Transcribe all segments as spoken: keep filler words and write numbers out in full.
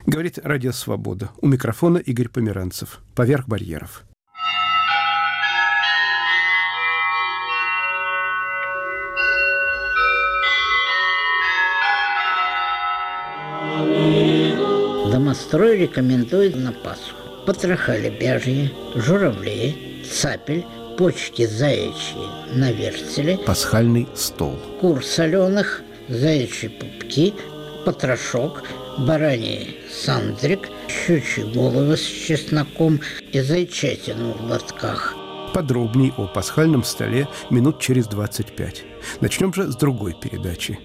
Говорит Радио Свобода. У микрофона Игорь Померанцев. Поверх барьеров. Домострой рекомендует на Пасху потроха лебяжьи, журавли, цапель, почки заячьи на вертеле, Пасхальный стол, кур соленых, заячьи пупки, потрошок, бараний сандрик, щучьи головы с чесноком и зайчатину в лотках. Подробней о пасхальном столе минут через двадцать пять. Начнем же с другой передачи.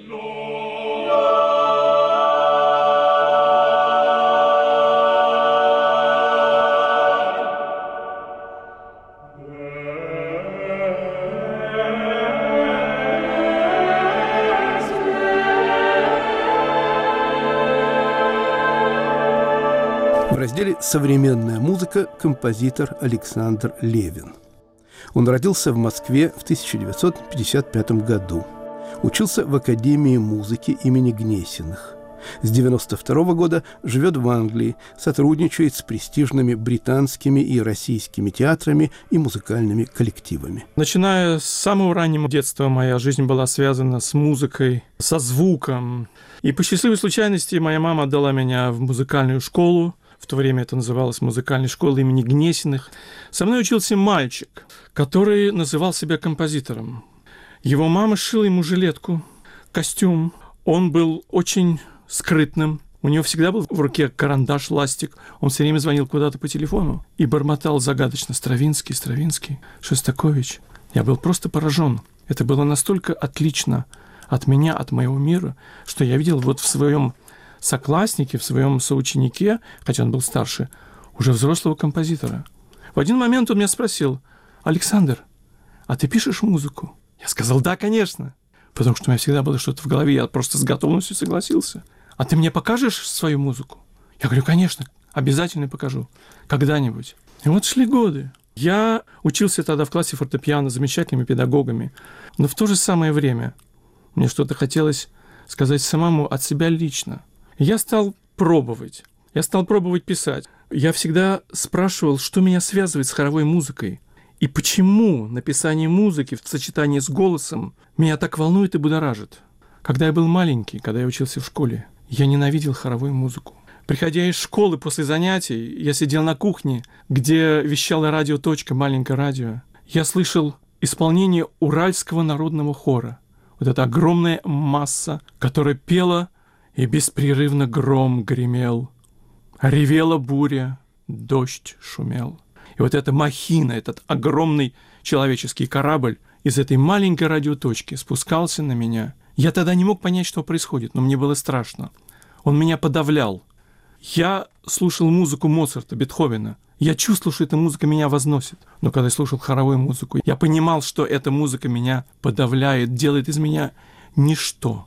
В разделе «Современная музыка» композитор Александр Левин. Он родился в Москве в тысяча девятьсот пятьдесят пятом году. Учился в Академии музыки имени Гнесиных. С девяносто второго года живет в Англии, сотрудничает с престижными британскими и российскими театрами и музыкальными коллективами. Начиная с самого раннего детства моя жизнь была связана с музыкой, со звуком. И по счастливой случайности моя мама отдала меня в музыкальную школу. В то время это называлось музыкальной школой имени Гнесиных. Со мной учился мальчик, который называл себя композитором. Его мама шила ему жилетку, костюм. Он был очень скрытным. У него всегда был в руке карандаш, ластик. Он все время звонил куда-то по телефону и бормотал загадочно: Стравинский, Стравинский, Шостакович. Я был просто поражен. Это было настолько отлично от меня, от моего мира, что я видел вот в своем сокласснике, в своем соученике, хотя он был старше, уже взрослого композитора. В один момент он меня спросил: Александр, а ты пишешь музыку? Я сказал: да, конечно. Потому что у меня всегда было что-то в голове, я просто с готовностью согласился. А ты мне покажешь свою музыку? Я говорю: конечно, обязательно покажу. Когда-нибудь. И вот шли годы. Я учился тогда в классе фортепиано с замечательными педагогами. Но в то же самое время мне что-то хотелось сказать самому от себя лично. Я стал пробовать. Я стал пробовать писать. Я всегда спрашивал, что меня связывает с хоровой музыкой. И почему написание музыки в сочетании с голосом меня так волнует и будоражит. Когда я был маленький, когда я учился в школе, я ненавидел хоровую музыку. Приходя из школы после занятий, я сидел на кухне, где вещала радио «Точка», маленькое радио. Я слышал исполнение Уральского народного хора. Вот эта огромная масса, которая пела, и беспрерывно гром гремел, ревела буря, дождь шумел. И вот эта махина, этот огромный человеческий корабль из этой маленькой радиоточки спускался на меня. Я тогда не мог понять, что происходит, но мне было страшно. Он меня подавлял. Я слушал музыку Моцарта, Бетховена. Я чувствовал, что эта музыка меня возносит. Но когда я слушал хоровую музыку, я понимал, что эта музыка меня подавляет, делает из меня ничто.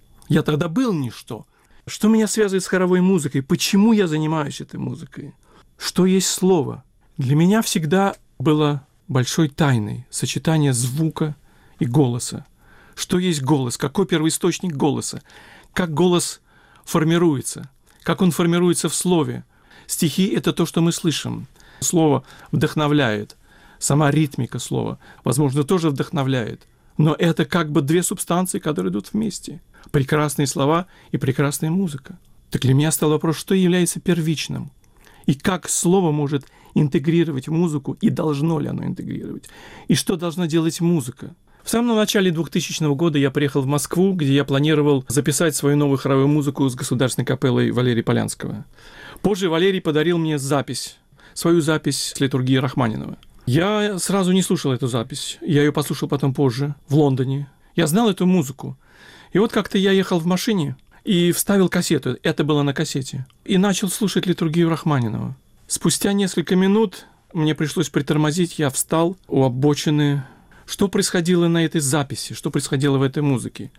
Я тогда был ничто. Что меня связывает с хоровой музыкой? Почему я занимаюсь этой музыкой? Что есть слово? Для меня всегда было большой тайной сочетание звука и голоса. Что есть голос? Какой первоисточник голоса? Как голос формируется? Как он формируется в слове? Стихи — это то, что мы слышим. Слово вдохновляет. Сама ритмика слова, возможно, тоже вдохновляет. Но это как бы две субстанции, которые идут вместе. Прекрасные слова и прекрасная музыка. Так для меня стал вопрос, что является первичным? И как слово может интегрировать музыку, и должно ли оно интегрировать? И что должна делать музыка? В самом начале двухтысячного года я приехал в Москву, где я планировал записать свою новую хоровую музыку с государственной капеллой Валерия Полянского. Позже Валерий подарил мне запись, свою запись с литургии Рахманинова. Я сразу не слушал эту запись. Я ее послушал потом позже, в Лондоне. Я знал эту музыку. И вот как-то я ехал в машине и вставил кассету. Это было на кассете. И начал слушать литургию Рахманинова. Спустя несколько минут мне пришлось притормозить. Я встал у обочины. Что происходило на этой записи? Что происходило в этой музыке?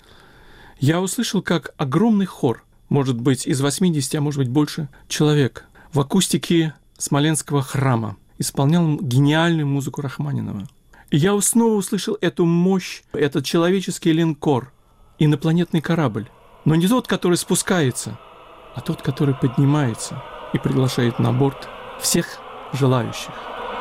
Я услышал, как огромный хор, может быть, из восьмидесяти, а может быть, больше, человек в акустике Смоленского храма исполнял гениальную музыку Рахманинова. И я снова услышал эту мощь, этот человеческий линкор, инопланетный корабль. Но не тот, который спускается, а тот, который поднимается и приглашает на борт всех желающих.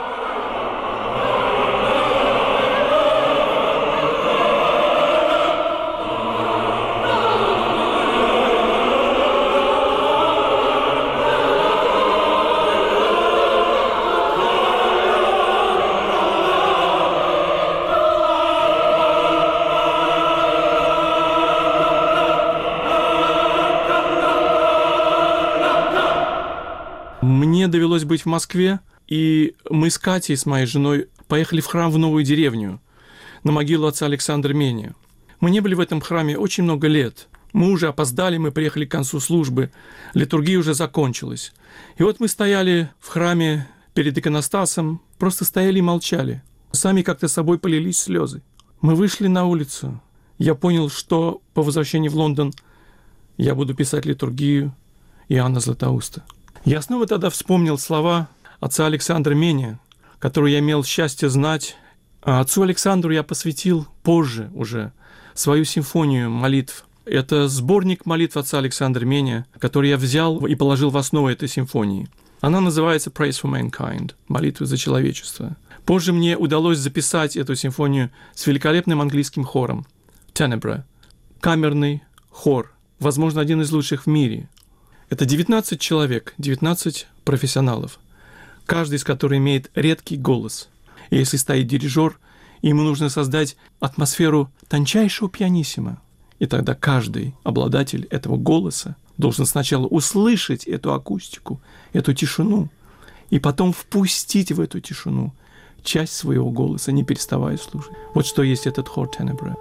Мне довелось быть в Москве, и мы с Катей, с моей женой, поехали в храм в Новую деревню, на могилу отца Александра Меня. Мы не были в этом храме очень много лет. Мы уже опоздали, мы приехали к концу службы, литургия уже закончилась. И вот мы стояли в храме перед иконостасом, просто стояли и молчали. Сами как-то с собой полились слезы. Мы вышли на улицу. Я понял, что по возвращении в Лондон я буду писать литургию Иоанна Златоуста. Я снова тогда вспомнил слова отца Александра Меня, которую я имел счастье знать. А отцу Александру я посвятил позже уже свою симфонию молитв. Это сборник молитв отца Александра Меня, который я взял и положил в основу этой симфонии. Она называется «Praise for Mankind» – «Молитвы за человечество». Позже мне удалось записать эту симфонию с великолепным английским хором «Tenebrae». Камерный хор, возможно, один из лучших в мире. Это девятнадцать человек, девятнадцать профессионалов, каждый из которых имеет редкий голос. И если стоит дирижер, ему нужно создать атмосферу тончайшего пианиссимо. И тогда каждый обладатель этого голоса должен сначала услышать эту акустику, эту тишину, и потом впустить в эту тишину часть своего голоса, не переставая слушать. Вот что есть этот хор Tenebrae.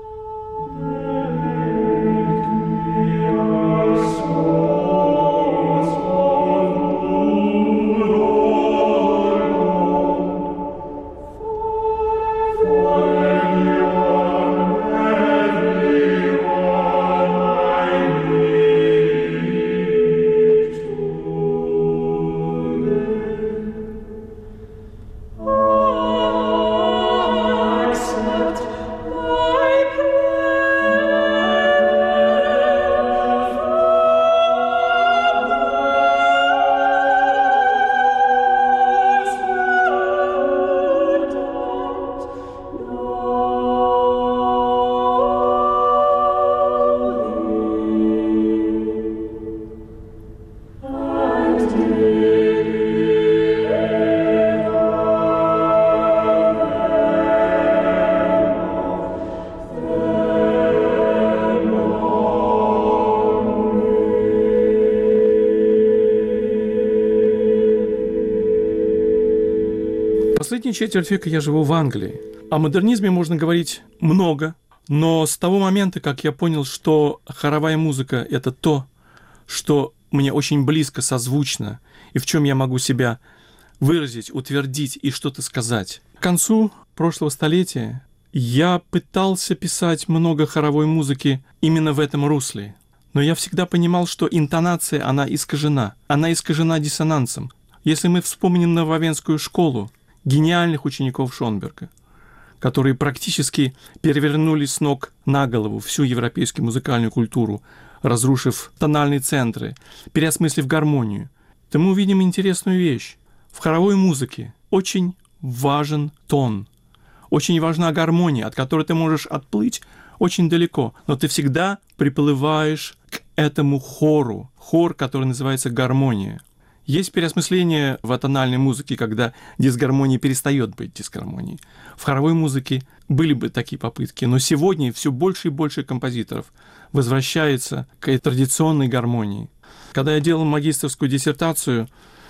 Последнюю четверть века я живу в Англии. О модернизме можно говорить много, но с того момента, как я понял, что хоровая музыка — это то, что мне очень близко, созвучно, и в чем я могу себя выразить, утвердить и что-то сказать. К концу прошлого столетия я пытался писать много хоровой музыки именно в этом русле, но я всегда понимал, что интонация, она искажена, она искажена диссонансом. Если мы вспомним Нововенскую школу, гениальных учеников Шонберга, которые практически перевернули с ног на голову всю европейскую музыкальную культуру, разрушив тональные центры, переосмыслив гармонию, то мы увидим интересную вещь. В хоровой музыке очень важен тон, очень важна гармония, от которой ты можешь отплыть очень далеко, но ты всегда приплываешь к этому хору, хор, который называется гармония. Есть переосмысление в атональной музыке, когда дисгармония перестает быть дисгармонией. В хоровой музыке были бы такие попытки, но сегодня все больше и больше композиторов возвращается к традиционной гармонии. Когда я делал магистерскую диссертацию,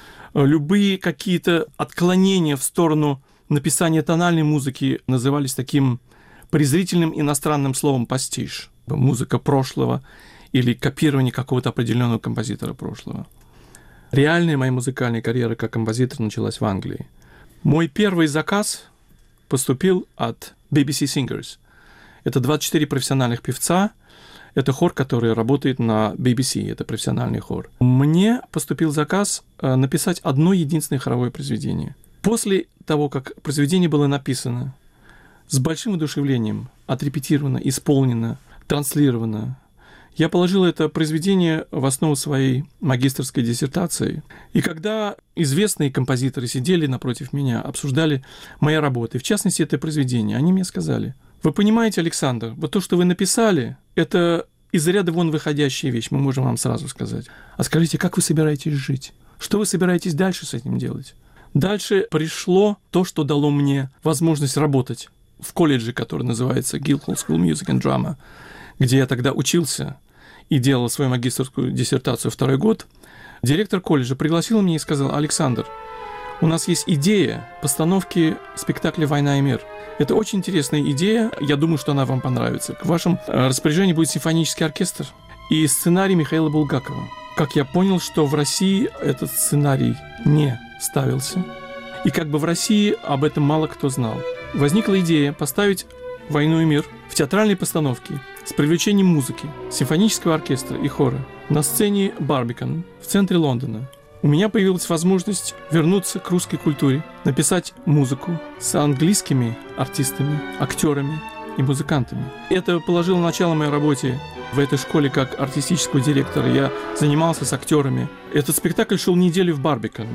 любые какие-то отклонения в сторону написания тональной музыки назывались таким презрительным иностранным словом «пастиш». Музыка прошлого или копирование какого-то определенного композитора прошлого. Реальная моя музыкальная карьера как композитор началась в Англии. Мой первый заказ поступил от би би си Singers. Это двадцать четыре профессиональных певца. Это хор, который работает на би би си. Это профессиональный хор. Мне поступил заказ написать одно единственное хоровое произведение. После того, как произведение было написано, с большим воодушевлением, отрепетировано, исполнено, транслировано, Я положил это произведение в основу своей магистерской диссертации. И когда известные композиторы сидели напротив меня, обсуждали мои работы, в частности, это произведение, они мне сказали: вы понимаете, Александр, вот то, что вы написали, это из ряда вон выходящая вещь, мы можем вам сразу сказать. А скажите, как вы собираетесь жить? Что вы собираетесь дальше с этим делать? Дальше пришло то, что дало мне возможность работать в колледже, который называется Guildhall School Music and Drama, где я тогда учился и делал свою магистерскую диссертацию второй год. Директор колледжа пригласил меня и сказал: Александр, у нас есть идея постановки спектакля «Война и мир». Это очень интересная идея, я думаю, что она вам понравится. В вашем распоряжении будет симфонический оркестр и сценарий Михаила Булгакова. Как я понял, что в России этот сценарий не ставился, и как бы в России об этом мало кто знал. Возникла идея поставить «Войну и мир» в театральной постановке с привлечением музыки, симфонического оркестра и хора на сцене Барбикан в центре Лондона. У меня появилась возможность вернуться к русской культуре, написать музыку с английскими артистами, актерами и музыкантами. Это положило начало моей работе в этой школе как артистического директора. Я занимался с актерами. Этот спектакль шел неделю в Барбикан.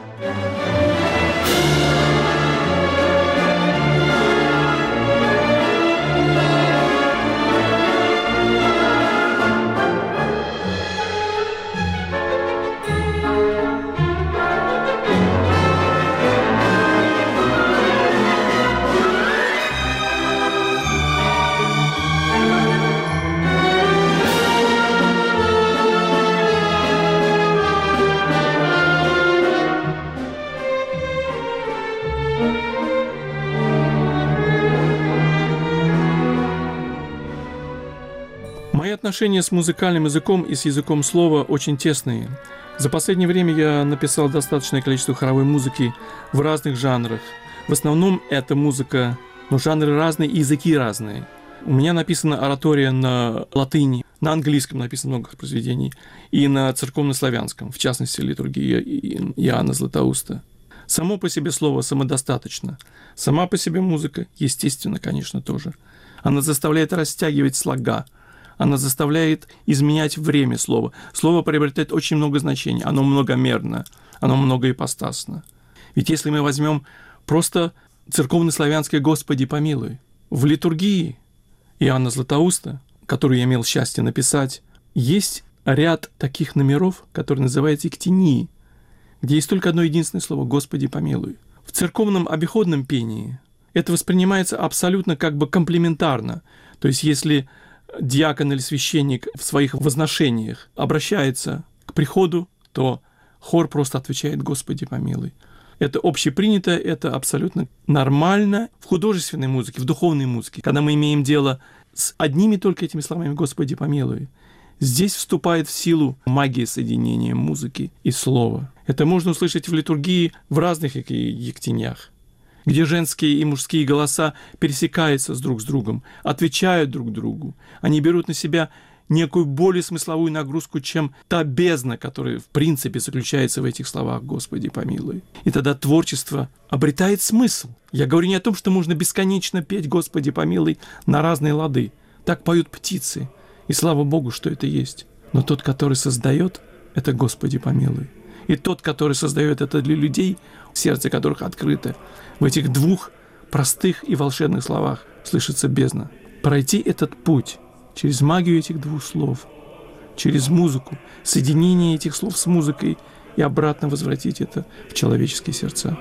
Мои отношения с музыкальным языком и с языком слова очень тесные. За последнее время я написал достаточное количество хоровой музыки в разных жанрах. В основном это музыка, но жанры разные и языки разные. У меня написана оратория на латыни, на английском написано много произведений, и на церковнославянском, в частности, литургия Иоанна Златоуста. Само по себе слово самодостаточно. Сама по себе музыка, естественно, конечно, тоже. Она заставляет растягивать слога. Она заставляет изменять время слова. Слово приобретает очень много значений. Оно многомерно, оно многоипостасно. Ведь если мы возьмем просто церковнославянское «Господи помилуй», в литургии Иоанна Златоуста, которую я имел счастье написать, есть ряд таких номеров, которые называются «Ектении», где есть только одно единственное слово «Господи помилуй». В церковном обиходном пении это воспринимается абсолютно как бы комплементарно. То есть если диакон или священник в своих возношениях обращается к приходу, то хор просто отвечает «Господи помилуй». Это общепринято, это абсолютно нормально в художественной музыке, в духовной музыке. Когда мы имеем дело с одними только этими словами «Господи помилуй», здесь вступает в силу магия соединения музыки и слова. Это можно услышать в литургии в разных ектенях, где женские и мужские голоса пересекаются с друг с другом, отвечают друг другу. Они берут на себя некую более смысловую нагрузку, чем та бездна, которая в принципе заключается в этих словах «Господи помилуй». И тогда творчество обретает смысл. Я говорю не о том, что можно бесконечно петь «Господи помилуй» на разные лады. Так поют птицы, и слава Богу, что это есть. Но тот, который создает, это «Господи помилуй». И тот, который создает это для людей, сердце которых открыто, в этих двух простых и волшебных словах слышится бездна. Пройти этот путь через магию этих двух слов, через музыку, соединение этих слов с музыкой и обратно возвратить это в человеческие сердца.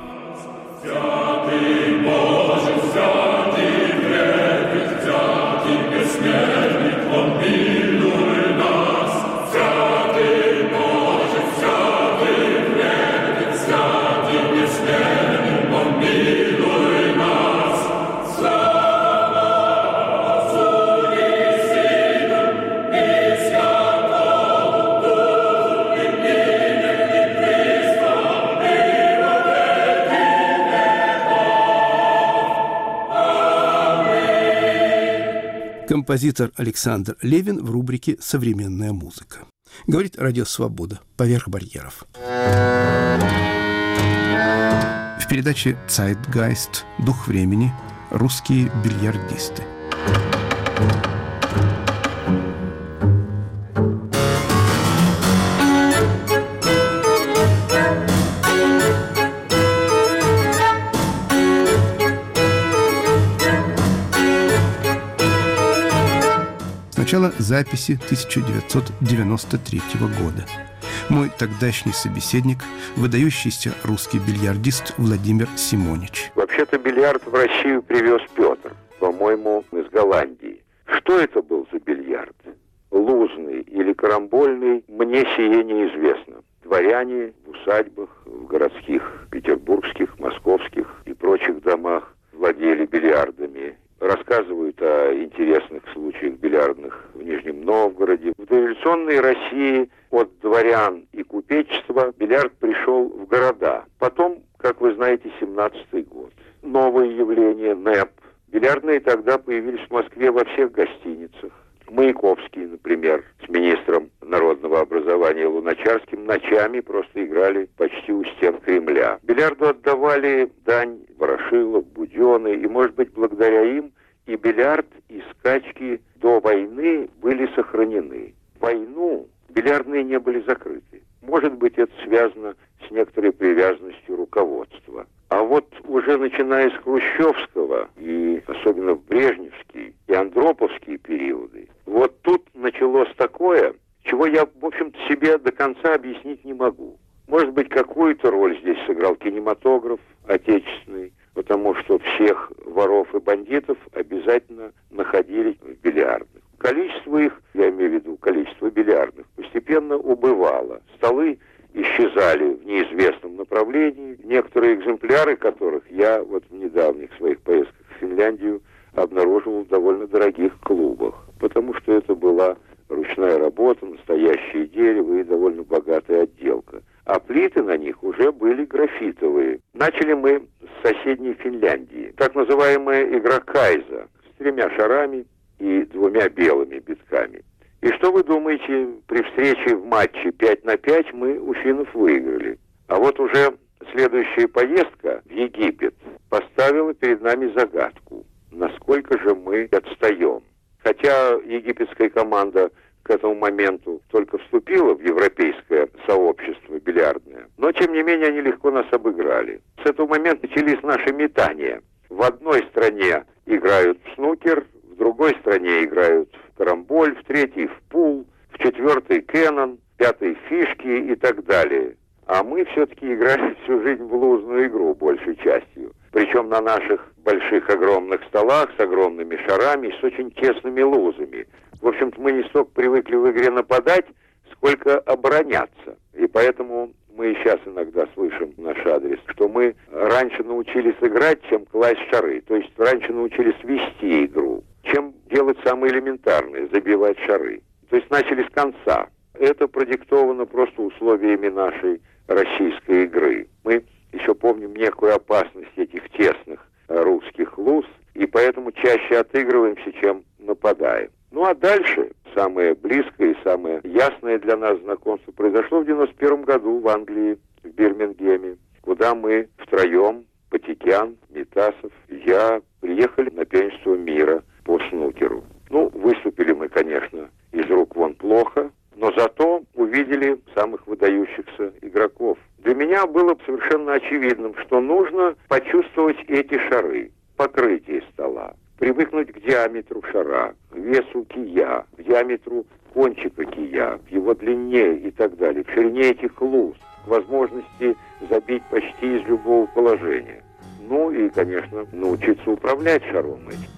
Композитор Александр Левин в рубрике «Современная музыка». Говорит Радио Свобода. Поверх барьеров. В передаче «Zeitgeist. Дух времени. Русские бильярдисты». записи тысяча девятьсот девяносто третьего года. Мой тогдашний собеседник – выдающийся русский бильярдист Владимир Симонич. Вообще-то бильярд в Россию привез Петр, по-моему, из Голландии. Что это был за бильярд? Лузный или карамбольный, мне сие неизвестно. Дворяне в усадьбах, в городских, петербургских, московских и прочих домах владели бильярдами. Рассказывают о интересных случаях бильярдных в Нижнем Новгороде. В дореволюционной России от дворян и купечества бильярд пришел в города. Потом, как вы знаете, семнадцатый год. Новое явление, НЭП. Бильярдные тогда появились в Москве во всех гостиницах. Маяковский, например, с министром народного образования Луначарским ночами просто играли почти у стен Кремля. Бильярду отдавали дань Ворошилов, Буденный, и, может быть, благодаря им и бильярд, и скачки до войны были сохранены. В войну бильярдные не были закрыты. Может быть, это связано с некоторой привязанностью руководства. А вот уже начиная с хрущевского и особенно в брежневские и андроповские периоды, вот тут началось такое, чего я, в общем-то, себе до конца объяснить не могу. Может быть, какую-то роль здесь сыграл кинематограф отечественный, потому что всех воров и бандитов обязательно находили в бильярдных. Количество их, я имею в виду количество бильярдных, постепенно убывало. Столы исчезали в неизвестном направлении. Некоторые экземпляры которых я вот в недавних своих поездках в Финляндию обнаруживал в довольно дорогих клубах, потому что это была ручная работа, настоящее дерево и довольно богатая отделка. А плиты на них уже были графитовые. Начали мы с соседней Финляндии. Так называемая игра кайза с тремя шарами и двумя белыми битками. И что вы думаете, при встрече в матче пять на пять мы у финнов выиграли. А вот уже следующая поездка в Египет поставила перед нами загадку. Насколько же мы отстаем? Хотя египетская команда к этому моменту только вступила в европейское сообщество бильярдное, но тем не менее они легко нас обыграли. С этого момента начались наши метания. В одной стране играют в снукер, в другой стране играют в карамболь, в третьей в пул, в четвертой кеннон, в пятой фишки и так далее. А мы все-таки играли всю жизнь в лузную игру большей частью. Причем на наших больших огромных столах с огромными шарами и с очень тесными лузами. В общем-то, мы не столько привыкли в игре нападать, сколько обороняться. И поэтому мы и сейчас иногда слышим наш адрес, что мы раньше научились играть, чем класть шары. То есть раньше научились вести игру, чем делать самое элементарное – забивать шары. То есть начали с конца. Это продиктовано просто условиями нашей российской игры. Мы еще помним некую опасность этих тесных русских луз, и поэтому чаще отыгрываемся, чем нападаем. Ну а дальше самое близкое и самое ясное для нас знакомство произошло в девяносто первом году в Англии, в Бирмингеме, куда мы втроем, Патикян, Митасов, я, приехали на первенство мира по снукеру. Ну, выступили мы, конечно, из рук вон плохо, но зато увидели самых выдающихся игроков. Для меня было совершенно очевидным, что нужно почувствовать эти шары, покрытие стола, привыкнуть к диаметру шара, к весу кия, к диаметру кончика кия, к его длине и так далее, к ширине этих луз, к возможности забить почти из любого положения. Ну и, конечно, научиться управлять шаром этим.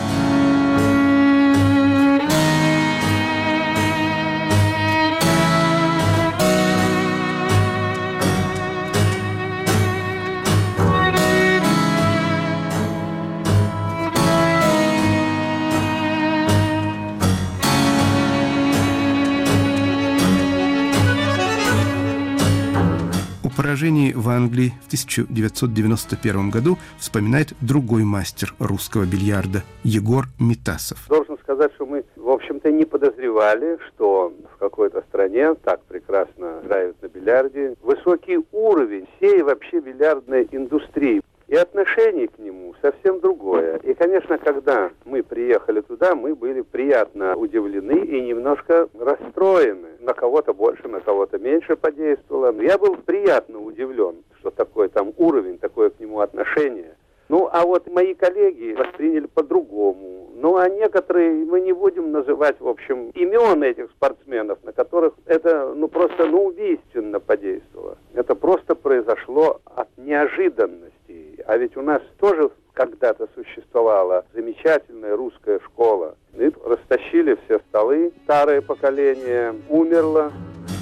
О поражении в Англии в тысяча девятьсот девяносто первом году вспоминает другой мастер русского бильярда Егор Митасов. Должен сказать, что мы, в общем-то, не подозревали, что в какой-то стране так прекрасно играют на бильярде. Высокий уровень всей вообще бильярдной индустрии. И отношение к нему совсем другое. И, конечно, когда мы приехали туда, мы были приятно удивлены и немножко расстроены. На кого-то больше, на кого-то меньше подействовало. Я был приятно удивлен, что такой там уровень, такое к нему отношение. Ну, а вот мои коллеги восприняли по-другому. Ну, а некоторые, мы не будем называть, в общем, имен этих спортсменов, на которых это, ну, просто, ну, убийственно подействовало. Это просто произошло от неожиданности. А ведь у нас тоже когда-то существовала замечательная русская школа. И растащили все столы, старое поколение умерло.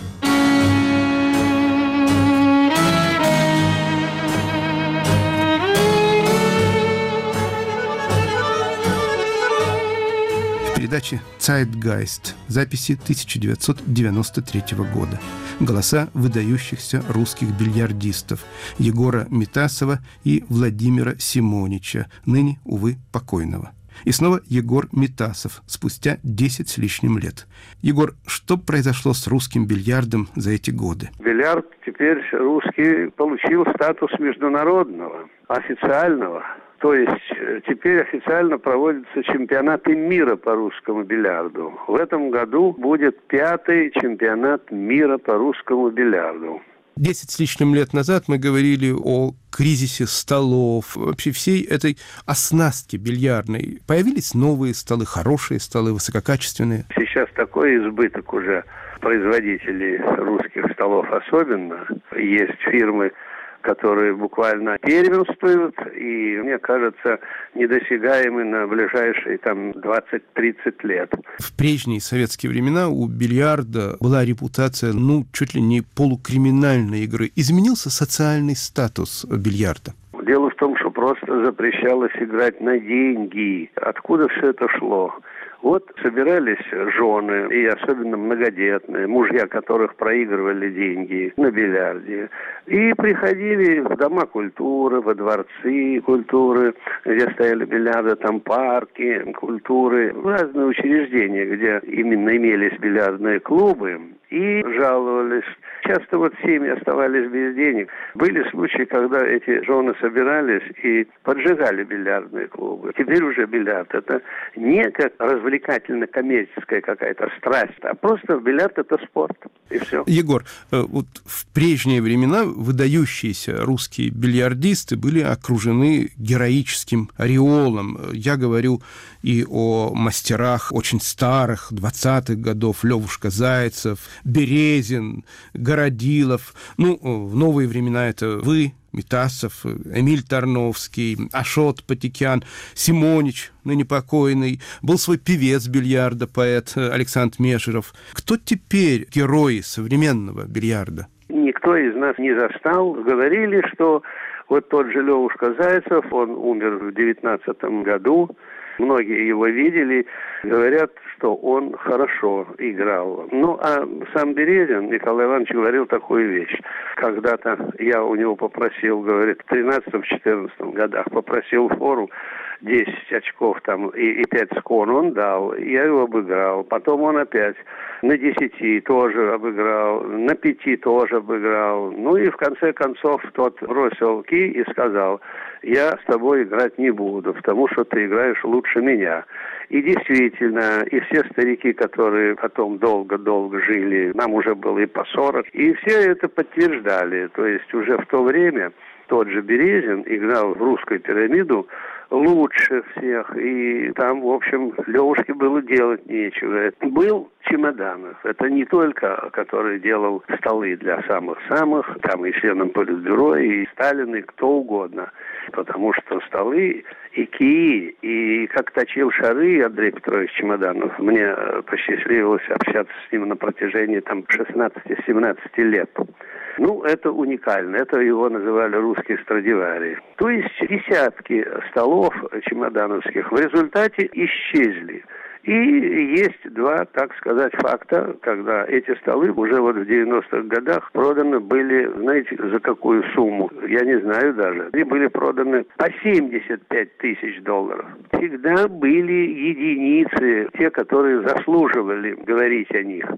Передаче «Zeitgeist», записи тысяча девятьсот девяносто третьего года. Голоса выдающихся русских бильярдистов Егора Митасова и Владимира Симонича, ныне, увы, покойного. И снова Егор Митасов, спустя десять с лишним лет. Егор, что произошло с русским бильярдом за эти годы? Бильярд теперь русский получил статус международного, официального. То есть теперь официально проводятся чемпионаты мира по русскому бильярду. В этом году будет пятый чемпионат мира по русскому бильярду. Десять с лишним лет назад мы говорили о кризисе столов, вообще всей этой оснастки бильярдной. Появились новые столы, хорошие столы, высококачественные. Сейчас такой избыток уже производителей русских столов особенно. Есть фирмы, которые буквально первенствуют и, мне кажется, недосягаемы на ближайшие там двадцать-тридцать лет. В прежние советские времена у бильярда была репутация, ну, чуть ли не полукриминальной игры. Изменился социальный статус бильярда? Дело в том, что просто запрещалось играть на деньги. Откуда все это шло? Вот собирались жены, и особенно многодетные, мужья которых проигрывали деньги на бильярде, и приходили в дома культуры, во дворцы культуры, где стояли бильярды, там парки культуры, в разные учреждения, где именно имелись бильярдные клубы, и жаловались. Часто вот семьи оставались без денег. Были случаи, когда эти жены собирались и поджигали бильярдные клубы. Теперь уже бильярд — это не как развлекательно-коммерческая какая-то страсть, а просто бильярд — это спорт. И все. Егор, вот в прежние времена выдающиеся русские бильярдисты были окружены героическим ореолом. Я говорю и о мастерах очень старых, двадцатых годов, Левушка Зайцев, Березин, Городилов. Ну, в новые времена это вы, Митасов, Эмиль Тарновский, Ашот Патикян, Симонич, ныне покойный. Был свой певец бильярда, поэт Александр Мешеров. Кто теперь герои современного бильярда? Никто из нас не застал. Говорили, что вот тот же Левушка Зайцев, он умер в девятнадцатом году. Многие его видели, говорят, что он хорошо играл. Ну, а сам Березин, Николай Иванович, говорил такую вещь. Когда-то я у него попросил, говорит, в тринадцатом-четырнадцатом годах попросил фору десять очков там и, и пять скон он дал. Я его обыграл. Потом он опять на десяти тоже обыграл, на пяти тоже обыграл. Ну и в конце концов тот бросил кий и сказал: я с тобой играть не буду, потому что ты играешь лучше меня. И действительно, и все старики, которые потом долго-долго жили, нам уже было и по сорок, и все это подтверждали. То есть уже в то время тот же Березин играл в русскую пирамиду лучше всех, и там, в общем, Левушке было делать нечего. Был Чемоданов. Это не только, который делал столы для самых-самых, там и членам Политбюро, и Сталин, и кто угодно. Потому что столы и кии, и как точил шары Андрей Петрович Чемоданов, мне посчастливилось общаться с ним на протяжении там шестнадцати-семнадцати лет. Ну, это уникально. Это его называли русские Страдивари. То есть десятки столов чемодановских в результате исчезли. И есть два, так сказать, факта, когда эти столы уже вот в девяностых годах проданы были, знаете, за какую сумму? Я не знаю даже. Они были проданы по семьдесят пять тысяч долларов. Всегда были единицы, те, которые заслуживали говорить о них.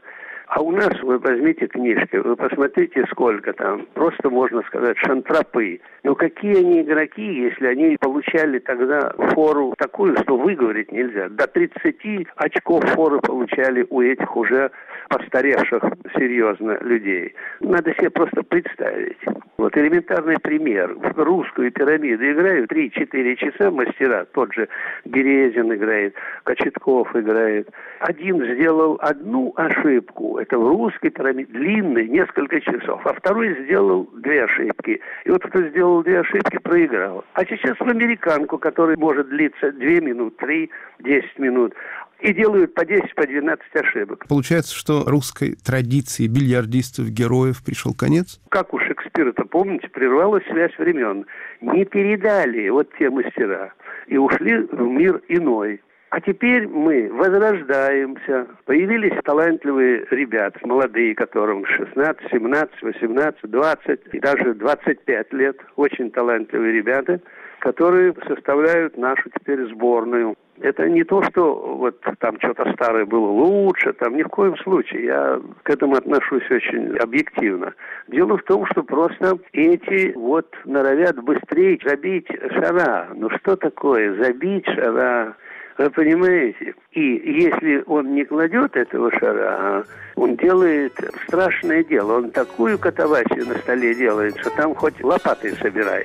А у нас, вы возьмите книжки, вы посмотрите, сколько там. Просто можно сказать шантропы. Но какие они игроки, если они получали тогда фору такую, что выговорить нельзя. До тридцати очков форы получали у этих уже постаревших серьезно людей. Надо себе просто представить. Вот элементарный пример. В русскую пирамиду играют три-четыре часа мастера. Тот же Березин играет, Кочетков играет. Один сделал одну ошибку. Это в русской пирамиде длинный, несколько часов. А второй сделал две ошибки. И вот кто сделал две ошибки, проиграл. А сейчас в американку, которая может длиться две минуты, три, десять минут, и делают по десять, по двенадцать ошибок. Получается, что русской традиции бильярдистов-героев пришел конец? Как у Шекспира-то, помните, прервалась связь времен. Не передали вот те мастера и ушли в мир иной. А теперь мы возрождаемся. Появились талантливые ребята, молодые, которым шестнадцать, семнадцать, восемнадцать, двадцать и даже двадцать пять лет. Очень талантливые ребята, которые составляют нашу теперь сборную. Это не то, что вот там что-то старое было лучше, там ни в коем случае. Я к этому отношусь очень объективно. Дело в том, что просто эти вот норовят быстрее забить шара. Ну что такое забить шара? Вы понимаете? И если он не кладет этого шара, он делает страшное дело. Он такую катавасию на столе делает, что там хоть лопатой собирай.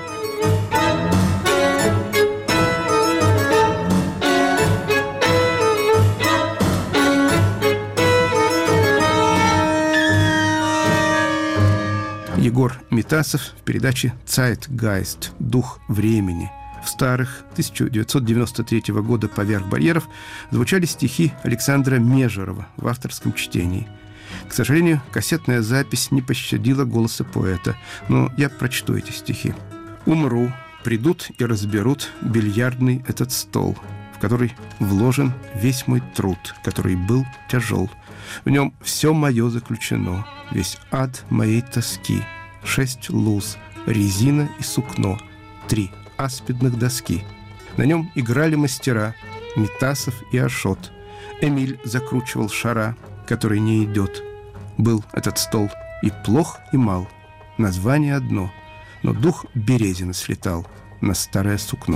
Егор Митасов в передаче «Zeitgeist» «Дух времени». В старых тысяча девятьсот девяносто третьего года «Поверх барьеров» звучали стихи Александра Межерова в авторском чтении. К сожалению, кассетная запись не пощадила голоса поэта, но я прочту эти стихи. «Умру, придут и разберут бильярдный этот стол, в который вложен весь мой труд, который был тяжел. В нем все мое заключено, весь ад моей тоски. Шесть луз, резина и сукно, три аспидных доски. На нем играли мастера Митасов и Ашот. Эмиль закручивал шара, который не идет. Был этот стол и плох, и мал. Название одно, но дух Березина слетал на старое сукно».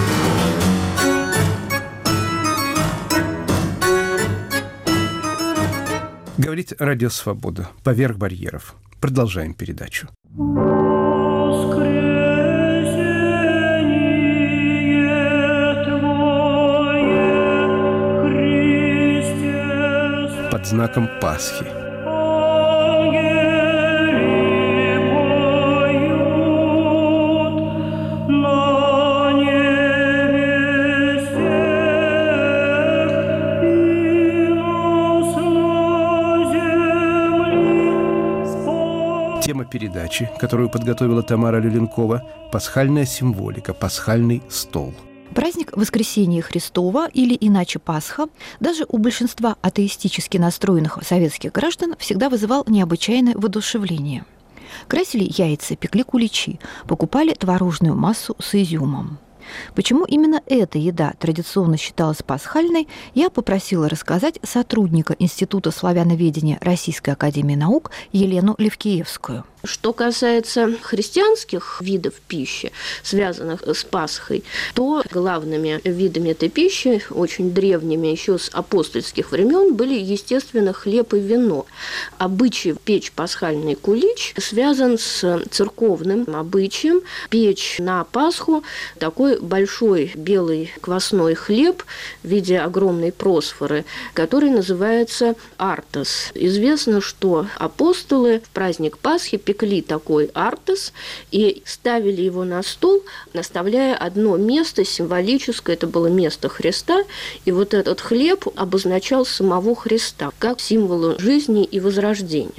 Говорит Радио Свобода. «Поверх барьеров». Продолжаем передачу. Под знаком Пасхи. Тема передачи, которую подготовила Тамара Люленкова, «Пасхальная символика, пасхальный стол». Праздник Воскресения Христова, или иначе Пасха, даже у большинства атеистически настроенных советских граждан всегда вызывал необычайное воодушевление. Красили яйца, пекли куличи, покупали творожную массу с изюмом. Почему именно эта еда традиционно считалась пасхальной, я попросила рассказать сотрудника Института славяноведения Российской академии наук Елену Левкиевскую. Что касается христианских видов пищи, связанных с Пасхой, то главными видами этой пищи, очень древними, еще с апостольских времен, были, естественно, хлеб и вино. Обычай печь пасхальный кулич связан с церковным обычаем печь на Пасху такой большой белый квасной хлеб в виде огромной просфоры, который называется артос. Известно, что апостолы в праздник Пасхи пекли такой артос и ставили его на стол, наставляя одно место символическое, это было место Христа, и вот этот хлеб обозначал самого Христа как символ жизни и возрождения.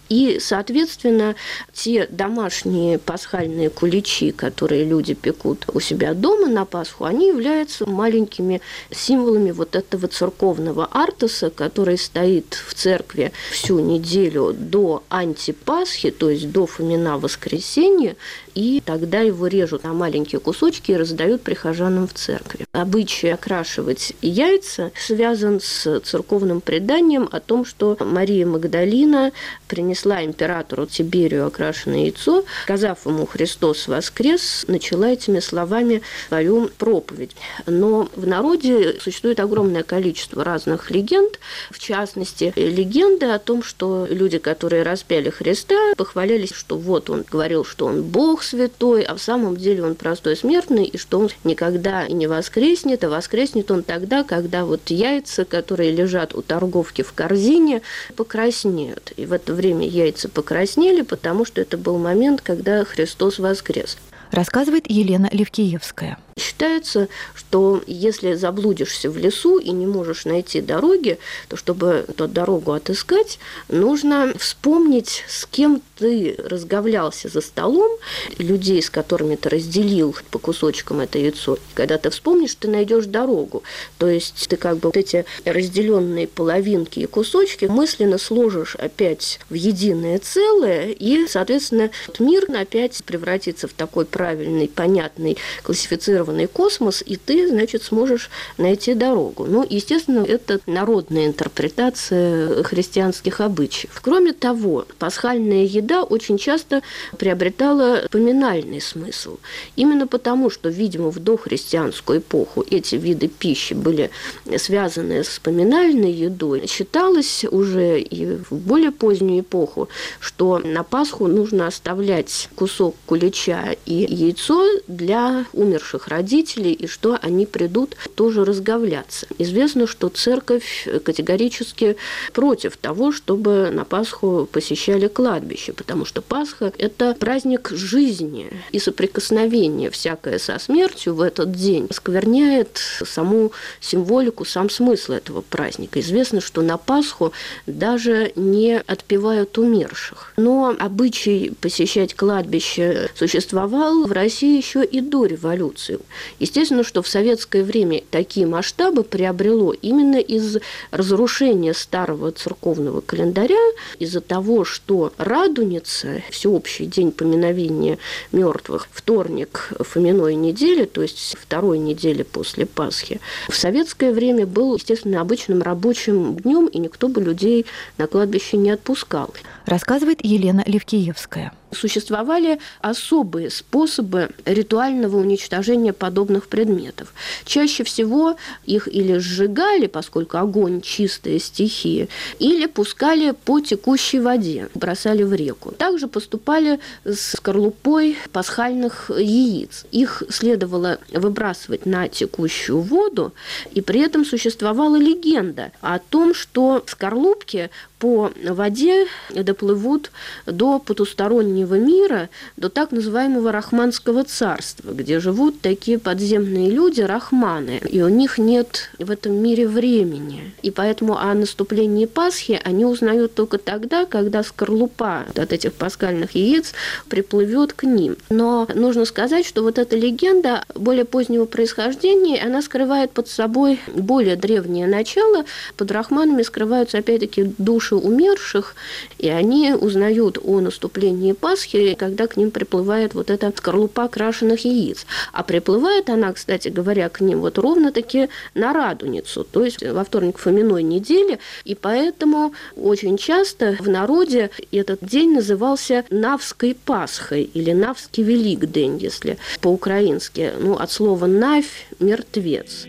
И, соответственно, те домашние пасхальные куличи, которые люди пекут у себя дома на Пасху, они являются маленькими символами вот этого церковного артоса, который стоит в церкви всю неделю до антипасхи, то есть до Фомина воскресенья, и тогда его режут на маленькие кусочки и раздают прихожанам в церкви. Обычай окрашивать яйца связан с церковным преданием о том, что Мария Магдалина принесла императору Тиберию окрашенное яйцо, сказав ему «Христос воскрес», начала этими словами свою проповедь. Но в народе существует огромное количество разных легенд, в частности, легенды о том, что люди, которые распяли Христа, похвалялись, что вот он говорил, что он Бог святой, а в самом деле он простой смертный, и что он никогда и не воскреснет, а воскреснет он тогда, когда вот яйца, которые лежат у торговки в корзине, покраснеют. И в это время яйца покраснели, потому что это был момент, когда Христос воскрес. Рассказывает Елена Левкиевская. Считается, что если заблудишься в лесу и не можешь найти дороги, то чтобы эту дорогу отыскать, нужно вспомнить, с кем ты разговлялся за столом, людей, с которыми ты разделил по кусочкам это яйцо. И когда ты вспомнишь, ты найдешь дорогу. То есть ты как бы вот эти разделенные половинки и кусочки мысленно сложишь опять в единое целое, и, соответственно, мир опять превратится в такой правильный, понятный, классифицированный космос, и ты, значит, сможешь найти дорогу. Ну, естественно, это народная интерпретация христианских обычаев. Кроме того, пасхальная еда очень часто приобретала поминальный смысл. Именно потому, что, видимо, в дохристианскую эпоху эти виды пищи были связаны с поминальной едой, считалось уже и в более позднюю эпоху, что на Пасху нужно оставлять кусок кулича и яйцо для умерших родителей, и что они придут тоже разговляться. Известно, что церковь категорически против того, чтобы на Пасху посещали кладбище, потому что Пасха – это праздник жизни, и соприкосновение всякое со смертью в этот день оскверняет саму символику, сам смысл этого праздника. Известно, что на Пасху даже не отпевают умерших. Но обычай посещать кладбище существовал в России еще и до революции. Естественно, что в советское время такие масштабы приобрело именно из разрушения старого церковного календаря, из-за того, что Радуница, всеобщий день поминовения мертвых, вторник Фоминой недели, то есть второй недели после Пасхи, в советское время был, естественно, обычным рабочим днем, и никто бы людей на кладбище не отпускал. Рассказывает Елена Левкиевская. Существовали особые способы ритуального уничтожения подобных предметов. Чаще всего их или сжигали, поскольку огонь – чистая стихия, или пускали по текущей воде, бросали в реку. Также поступали с скорлупой пасхальных яиц. Их следовало выбрасывать на текущую воду, и при этом существовала легенда о том, что скорлупки по воде доплывут до потустороннего мира, до так называемого Рахманского царства, где живут такие подземные люди, рахманы, и у них нет в этом мире времени. И поэтому о наступлении Пасхи они узнают только тогда, когда скорлупа от этих пасхальных яиц приплывет к ним. Но нужно сказать, что вот эта легенда более позднего происхождения, она скрывает под собой более древнее начало. Под рахманами скрываются, опять-таки, души умерших, и они узнают о наступлении Пасхи, когда к ним приплывает вот эта скорлупа крашеных яиц. А приплывает она, кстати говоря, к ним вот ровно-таки на Радуницу, то есть во вторник Фоминой недели, и поэтому очень часто в народе этот день назывался Навской Пасхой или Навский Великдень, если по-украински, ну, от слова «навь» – «мертвец».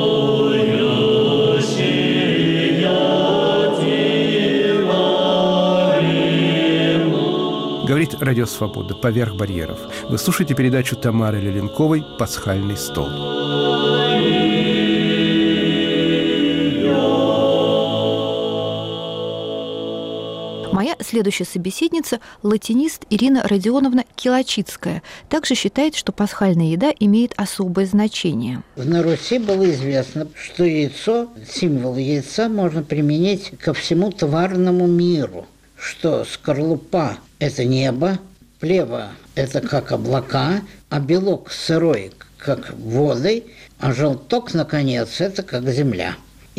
Thank you. Радио «Свобода». Поверх барьеров. Вы слушаете передачу Тамары Леленковой «Пасхальный стол». Моя следующая собеседница – латинист Ирина Родионовна Килочицкая. Также считает, что пасхальная еда имеет особое значение. На Руси было известно, что яйцо, символ яйца, можно применить ко всему тварному миру. Что скорлупа – это небо, плева – это как облака, а белок сырой – как воды, а желток, наконец, это как земля.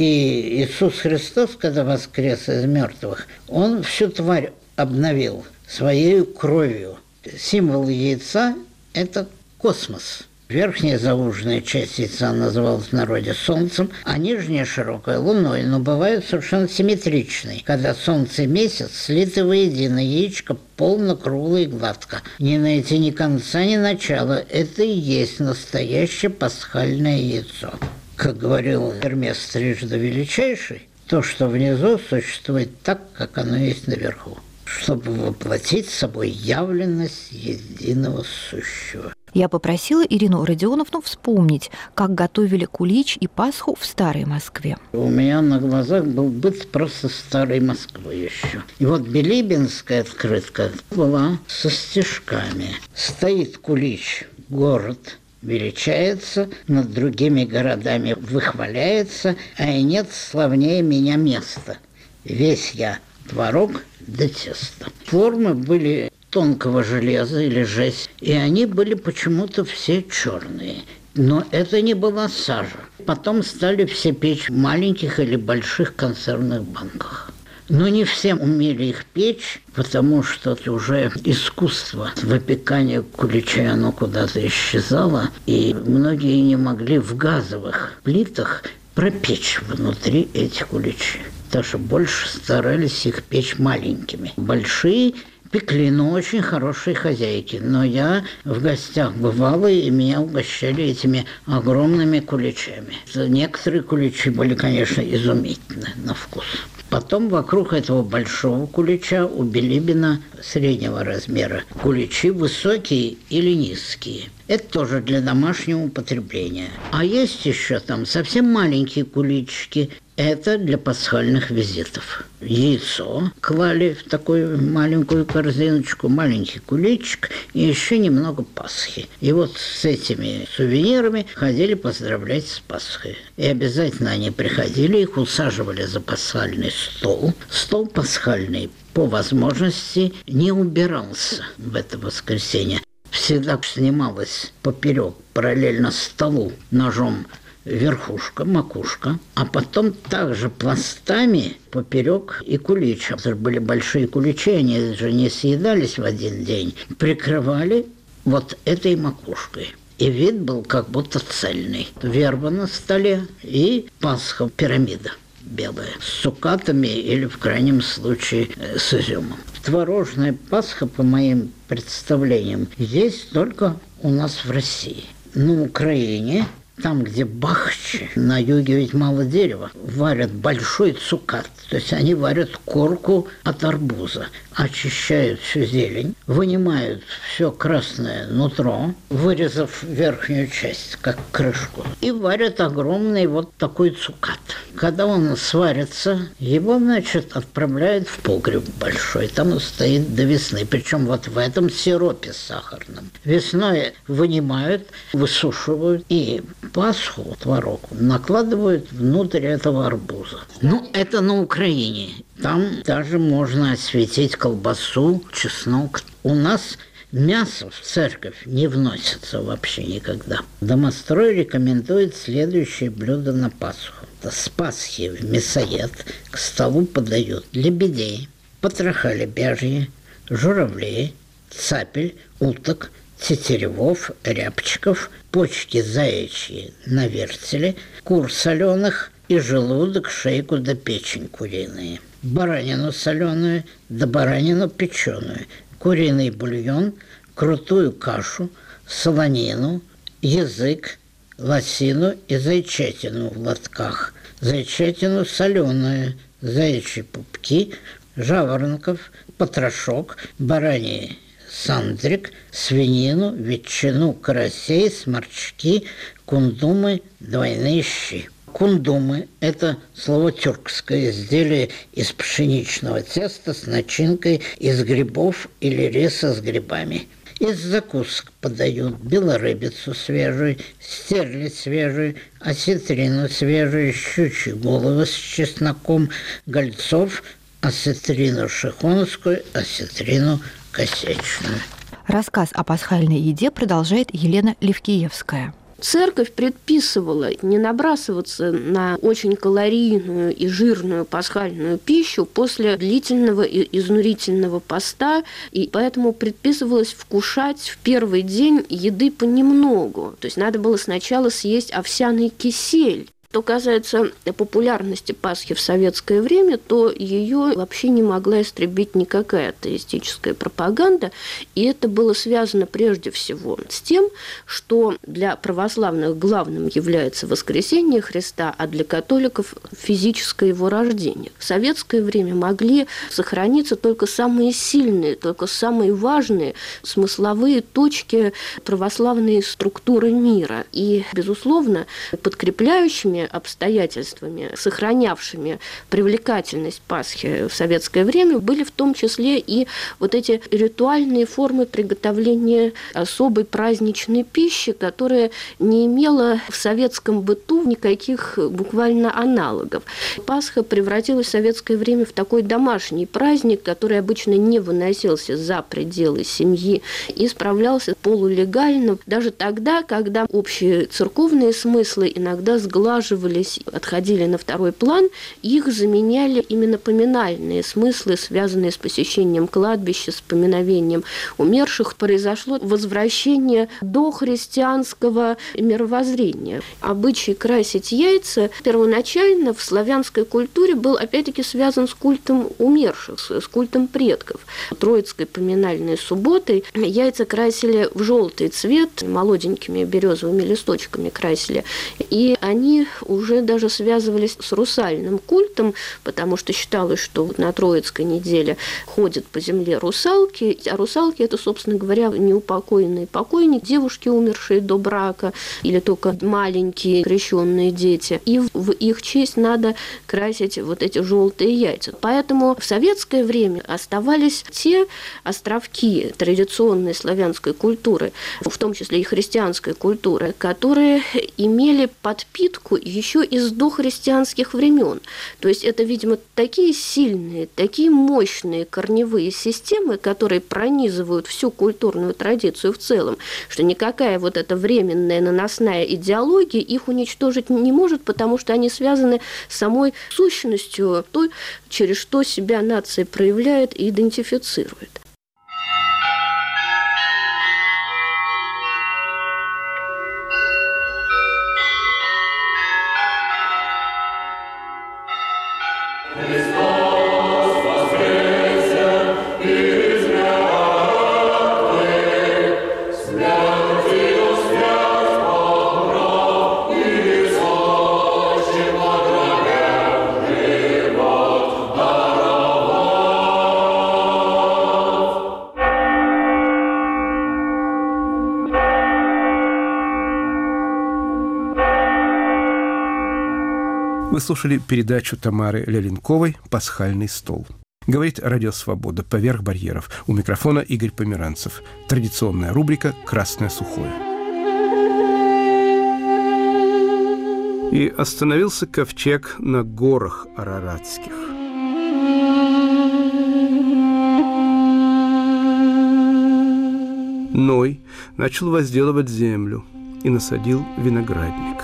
И Иисус Христос, когда воскрес из мертвых, Он всю тварь обновил своей кровью. Символ яйца – это космос. Верхняя зауженная часть яйца называлась в народе Солнцем, а нижняя широкая – Луной, но бывают совершенно симметричные, когда Солнце и Месяц слиты воедино, яичко полно, кругло и гладко. Не найти ни конца, ни начала – это и есть настоящее пасхальное яйцо. Как говорил Гермес трижды величайший, то, что внизу, существует так, как оно есть наверху, чтобы воплотить собой явленность единого сущего. Я попросила Ирину Родионовну вспомнить, как готовили кулич и Пасху в Старой Москве. У меня на глазах был быт просто Старой Москвы еще. И вот Билибинская открытка была со стишками. Стоит кулич, город величается, над другими городами выхваляется, а и нет славнее меня места. Весь я творог да тесто. Формы были тонкого железа или жесть, и они были почему-то все черные. Но это не была сажа. Потом стали все печь в маленьких или больших консервных банках. Но не все умели их печь, потому что это уже искусство выпекания кулича, оно куда-то исчезало, и многие не могли в газовых плитах пропечь внутри этих куличей. Так что больше старались их печь маленькими. Большие пекли, но очень хорошие хозяйки. Но я в гостях бывала, и меня угощали этими огромными куличами. Некоторые куличи были, конечно, изумительны на вкус. Потом вокруг этого большого кулича у Билибина среднего размера куличи высокие или низкие. Это тоже для домашнего употребления. А есть еще там совсем маленькие куличики. Это для пасхальных визитов. Яйцо клали в такую маленькую корзиночку, маленький куличик и еще немного Пасхи. И вот с этими сувенирами ходили поздравлять с Пасхой. И обязательно они приходили, их усаживали за пасхальный стол. Стол пасхальный по возможности не убирался в это воскресенье. Всегда снималась поперек, параллельно столу, ножом верхушка, макушка, а потом также пластами поперек и кулич. Это были большие куличи, они же не съедались в один день. Прикрывали вот этой макушкой. И вид был как будто цельный. Верба на столе и Пасха, пирамида белая, с цукатами или, в крайнем случае, с изюмом. Творожная Пасха, по моим представлениям, есть только у нас в России. На Украине, там, где Бахчи, на юге ведь мало дерева, варят большой цукат. То есть они варят корку от арбуза, очищают всю зелень, вынимают все красное нутро, вырезав верхнюю часть, как крышку, и варят огромный вот такой цукат. Когда он сварится, его, значит, отправляют в погреб большой. Там он стоит до весны, причем вот в этом сиропе сахарном. Весной вынимают, высушивают и Пасху, творог, накладывают внутрь этого арбуза. Ну, это на Украине. Там даже можно осветить колбасу, чеснок. У нас мясо в церковь не вносится вообще никогда. Домострой рекомендует следующее блюдо на Пасху. С Пасхи в мясоед к столу подают лебедей, потроха лебяжьи, журавлей, цапель, уток, тетеревов, рябчиков, почки заячьи на вертеле, кур соленых и желудок, шейку да печень куриные. Баранину соленую да баранину печеную, куриный бульон, крутую кашу, солонину, язык, лосину и зайчатину в лотках, зайчатину соленую, заячьи пупки, жаворонков, потрошок, бараньи сандрик, свинину, ветчину, карасей, сморчки, кундумы, двойные щи. Кундумы – это слово тюркское изделие из пшеничного теста с начинкой из грибов или риса с грибами. Из закусок подают белорыбицу свежую, стерлядь свежую, осетрину свежую, щучьи головы с чесноком, гольцов, осетрину шихонскую, осетрину косечную. Рассказ о пасхальной еде продолжает Елена Левкиевская. Церковь предписывала не набрасываться на очень калорийную и жирную пасхальную пищу после длительного и изнурительного поста, и поэтому предписывалось вкушать в первый день еды понемногу. То есть надо было сначала съесть овсяный кисель. Что касается популярности Пасхи в советское время, то ее вообще не могла истребить никакая атеистическая пропаганда, и это было связано прежде всего с тем, что для православных главным является воскресение Христа, а для католиков – физическое его рождение. В советское время могли сохраниться только самые сильные, только самые важные смысловые точки православной структуры мира. И, безусловно, подкрепляющими обстоятельствами, сохранявшими привлекательность Пасхи в советское время, были в том числе и вот эти ритуальные формы приготовления особой праздничной пищи, которая не имела в советском быту никаких буквально аналогов. Пасха превратилась в советское время в такой домашний праздник, который обычно не выносился за пределы семьи и справлялся полулегально даже тогда, когда общие церковные смыслы иногда сглаживались, отходили на второй план, их заменяли именно поминальные смыслы, связанные с посещением кладбища, с поминовением умерших. Произошло возвращение до христианского мировоззрения. Обычай красить яйца первоначально в славянской культуре был опять-таки связан с культом умерших, с культом предков. Троицкой поминальной субботой яйца красили в желтый цвет, молоденькими березовыми листочками красили, и они уже даже связывались с русальным культом, потому что считалось, что на Троицкой неделе ходят по земле русалки, а русалки – это, собственно говоря, неупокоенные покойники, девушки, умершие до брака, или только маленькие крещенные дети. И в их честь надо красить вот эти желтые яйца. Поэтому в советское время оставались те островки традиционной славянской культуры, в том числе и христианской культуры, которые имели подпитку еще из дохристианских времен. То есть это, видимо, такие сильные, такие мощные корневые системы, которые пронизывают всю культурную традицию в целом, что никакая вот эта временная наносная идеология их уничтожить не может, потому что они связаны с самой сущностью, той, через что себя нация проявляет и идентифицирует. Вы слушали передачу Тамары Леленковой «Пасхальный стол». Говорит Радио Свобода «Поверх барьеров». У микрофона Игорь Померанцев. Традиционная рубрика «Красное сухое». И остановился ковчег на горах Араратских. Ной начал возделывать землю и насадил виноградник.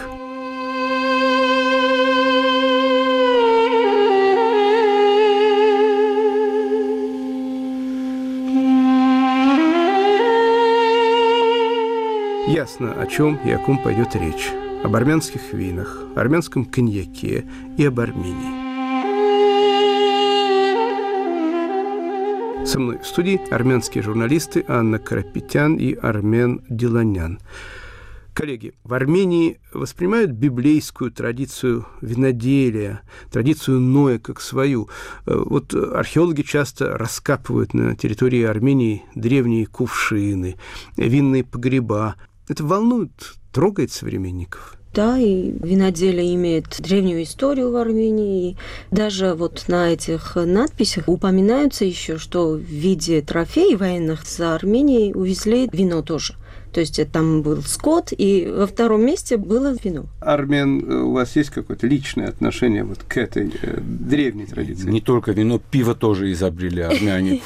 Ясно, о чем и о ком пойдет речь. Об армянских винах, армянском коньяке и об Армении. Со мной в студии армянские журналисты Анна Карапетян и Армен Диланян. Коллеги, в Армении воспринимают библейскую традицию виноделия, традицию Ноя как свою. Вот археологи часто раскапывают на территории Армении древние кувшины, винные погреба. Это волнует, трогает современников? Да, и виноделие имеет древнюю историю в Армении. И даже вот на этих надписях упоминаются еще, что в виде трофеев военных за Арменией увезли вино тоже. То есть там был скот, и во втором месте было вино. Армен, у вас есть какое-то личное отношение вот к этой э, древней традиции? Не только вино, пиво тоже изобрели армяне.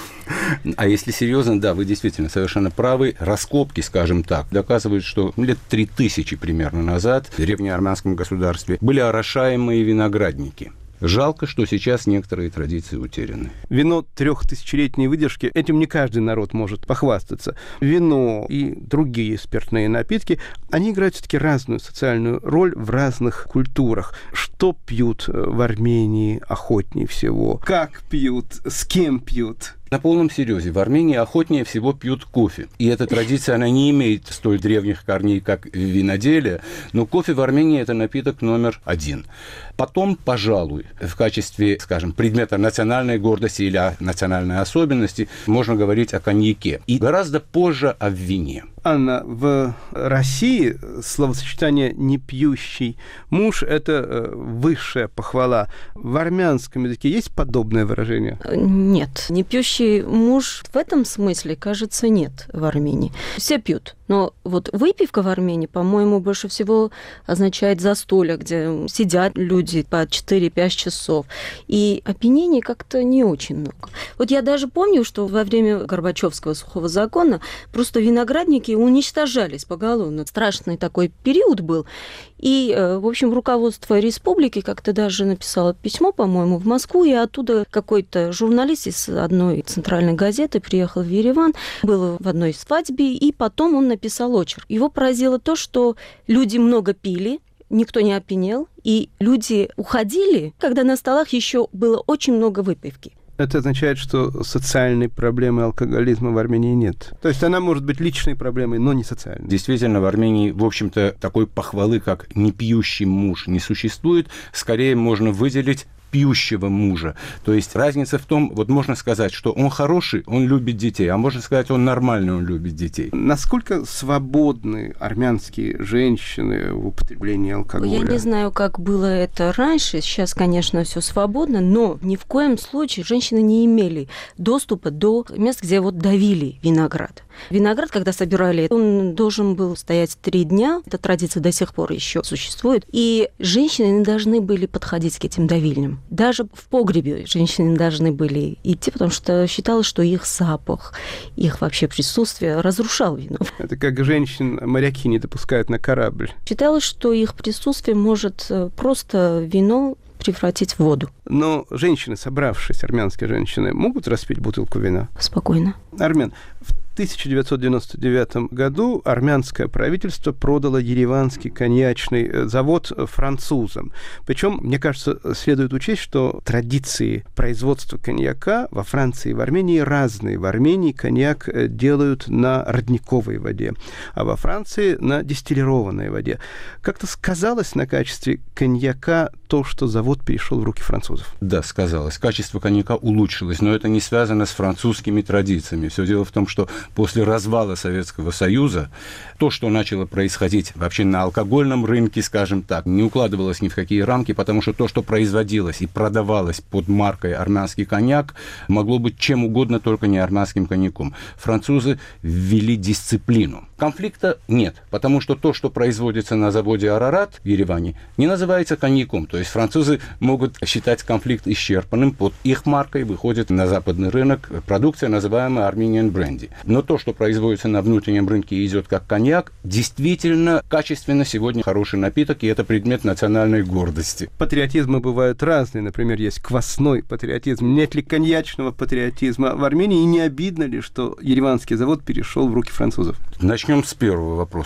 А если серьезно, да, вы действительно совершенно правы. Раскопки, скажем так, доказывают, что лет три тысячи примерно назад в древнеармянском государстве были орошаемые виноградники. Жалко, что сейчас некоторые традиции утеряны. Вино трехтысячелетней выдержки, этим не каждый народ может похвастаться. Вино и другие спиртные напитки, они играют все-таки разную социальную роль в разных культурах. Что пьют в Армении охотнее всего? Как пьют? С кем пьют? На полном серьезе, в Армении охотнее всего пьют кофе. И эта традиция, она не имеет столь древних корней, как виноделие, но кофе в Армении – это напиток номер один. Потом, пожалуй, в качестве, скажем, предмета национальной гордости или национальной особенности можно говорить о коньяке. И гораздо позже о вине. Анна, в России словосочетание «непьющий муж» – это высшая похвала. В армянском языке есть подобное выражение? Нет. Непьющий муж в этом смысле, кажется, нет в Армении. Все пьют. Но вот выпивка в Армении, по-моему, больше всего означает застолье, где сидят люди по четыре-пять часов. И опьянений как-то не очень много. Вот я даже помню, что во время Горбачевского сухого закона просто виноградники уничтожались поголовно. Страшный такой период был. И, в общем, руководство республики как-то даже написало письмо, по-моему, в Москву, и оттуда какой-то журналист из одной центральной газеты приехал в Ереван, был в одной свадьбе, и потом он написал очерк. Его поразило то, что люди много пили, никто не опьянел, и люди уходили, когда на столах еще было очень много выпивки. Это означает, что социальной проблемы алкоголизма в Армении нет. То есть она может быть личной проблемой, но не социальной. Действительно, в Армении, в общем-то, такой похвалы, как «непьющий муж», не существует. Скорее можно выделить пьющего мужа. То есть разница в том, вот можно сказать, что он хороший, он любит детей, а можно сказать, он нормальный, он любит детей. Насколько свободны армянские женщины в употреблении алкоголя? Я не знаю, как было это раньше. Сейчас, конечно, все свободно, но ни в коем случае женщины не имели доступа до мест, где вот давили виноград. Виноград, когда собирали, он должен был стоять три дня. Эта традиция до сих пор еще существует. И женщины не должны были подходить к этим давильням. Даже в погребе женщины должны были идти, потому что считалось, что их запах, их вообще присутствие разрушал вино. Это как женщин моряки не допускают на корабль. Считалось, что их присутствие может просто вино превратить в воду. Но женщины, собравшись, армянские женщины, могут распить бутылку вина? Спокойно. Армен, в тысяча девятьсот девяносто девятом году армянское правительство продало ереванский коньячный завод французам. Причем, мне кажется, следует учесть, что традиции производства коньяка во Франции и в Армении разные. В Армении коньяк делают на родниковой воде, а во Франции на дистиллированной воде. Как-то сказалось на качестве коньяка то, что завод перешел в руки французов? Да, сказалось. Качество коньяка улучшилось, но это не связано с французскими традициями. Все дело в том, что после развала Советского Союза то, что начало происходить вообще на алкогольном рынке, скажем так, не укладывалось ни в какие рамки, потому что то, что производилось и продавалось под маркой армянский коньяк, могло быть чем угодно, только не армянским коньяком. Французы ввели дисциплину. Конфликта нет, потому что то, что производится на заводе «Арарат» в Ереване, не называется коньяком. То есть французы могут считать конфликт исчерпанным. Под их маркой выходит на западный рынок продукция, называемая Armenian Brandy. Но то, что производится на внутреннем рынке и идет как коньяк, действительно качественно сегодня хороший напиток, и это предмет национальной гордости. Патриотизмы бывают разные. Например, есть квасной патриотизм. Нет ли коньячного патриотизма в Армении? И не обидно ли, что ереванский завод перешел в руки французов? Начнем с первого вопроса.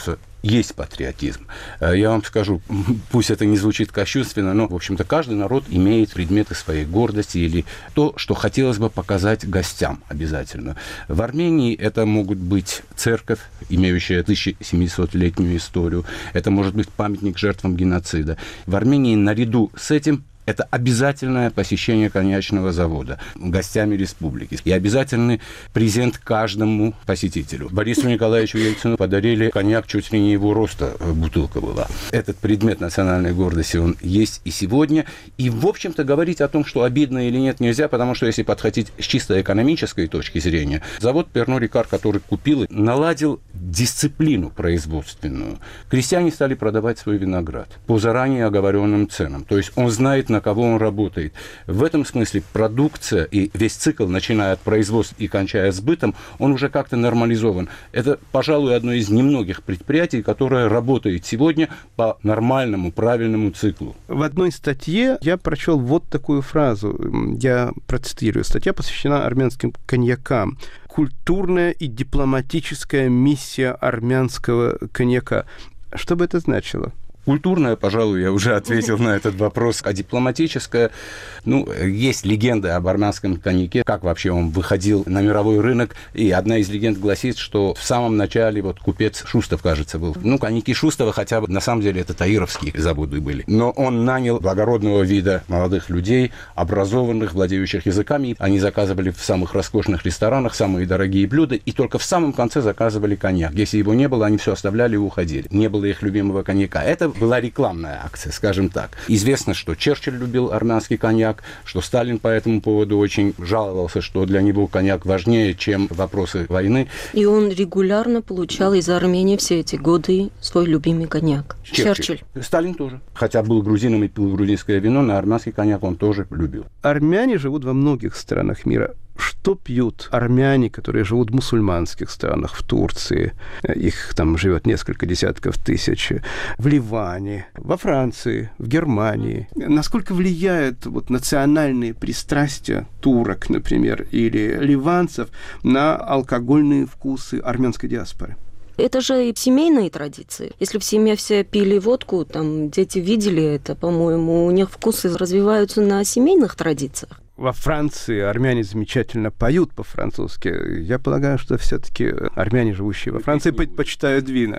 есть патриотизм. Я вам скажу, пусть это не звучит кощунственно, но, в общем-то, каждый народ имеет предметы своей гордости или то, что хотелось бы показать гостям обязательно. В Армении это могут быть церковь, имеющая тысяча семисотлетнюю историю, это может быть памятник жертвам геноцида. В Армении наряду с этим это обязательное посещение коньячного завода гостями республики. И обязательный презент каждому посетителю. Борису Николаевичу Ельцину подарили коньяк, чуть ли не его роста бутылка была. Этот предмет национальной гордости, он есть и сегодня. И, в общем-то, говорить о том, что обидно или нет, нельзя, потому что, если подходить с чисто экономической точки зрения, завод Перно Рикар, который купил, наладил дисциплину производственную. Крестьяне стали продавать свой виноград по заранее оговоренным ценам. То есть он знает, на кого он работает. В этом смысле продукция и весь цикл, начиная от производства и кончая сбытом, он уже как-то нормализован. Это, пожалуй, одно из немногих предприятий, которое работает сегодня по нормальному, правильному циклу. В одной статье я прочел вот такую фразу. Я процитирую. Статья посвящена армянским коньякам. «Культурная и дипломатическая миссия армянского коньяка». Что бы это значило? Культурная, пожалуй, я уже ответил на этот вопрос. А дипломатическая, ну, есть легенды об армянском коньяке, как вообще он выходил на мировой рынок. И одна из легенд гласит, что в самом начале вот купец Шустов, кажется, был. Ну, коньяки Шустова хотя бы, на самом деле, это таировские заводы были. Но он нанял благородного вида молодых людей, образованных, владеющих языками. Они заказывали в самых роскошных ресторанах самые дорогие блюда, и только в самом конце заказывали коньяк. Если его не было, они все оставляли и уходили. Не было их любимого коньяка. Это была рекламная акция, скажем так. Известно, что Черчилль любил армянский коньяк, что Сталин по этому поводу очень жаловался, что для него коньяк важнее, чем вопросы войны. И он регулярно получал из Армении все эти годы свой любимый коньяк. Черчилль. Черчилль. Сталин тоже. Хотя был грузином и пил грузинское вино, но армянский коньяк он тоже любил. Армяне живут во многих странах мира. Что пьют армяне, которые живут в мусульманских странах, в Турции? Их там живет несколько десятков тысяч. В Ливане, во Франции, в Германии. Насколько влияют вот национальные пристрастия турок, например, или ливанцев на алкогольные вкусы армянской диаспоры? Это же и семейные традиции. Если в семье все пили водку, там дети видели это, по-моему, у них вкусы развиваются на семейных традициях. Во Франции армяне замечательно поют по-французски. Я полагаю, что все-таки армяне, живущие во Франции, предпочитают вина.